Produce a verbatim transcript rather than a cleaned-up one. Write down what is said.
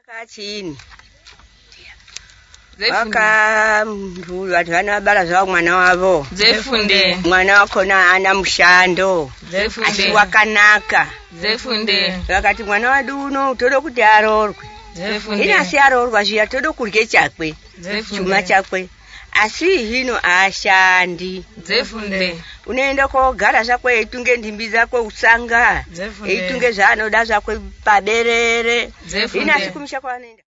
Kachini. Waka mtu watana bala za mwana wavo. Zefunde. Mwana wako na ana mshando. Zefunde. Asiwakanaka. Zefunde. Wakati mwana waduno todo kuti arorwe. Zefunde. Ina si arorwa zia todo kurye chakwe. Zefunde. Chuma chakwe. Asi hino ashandi. Zefunde. Unaenda kogara zakwe itunge ndimbi zakwe usanga. Zefunde. Itunge zanoda zakwe paberere. Zefunde. Ina sikumisha kwa nenda.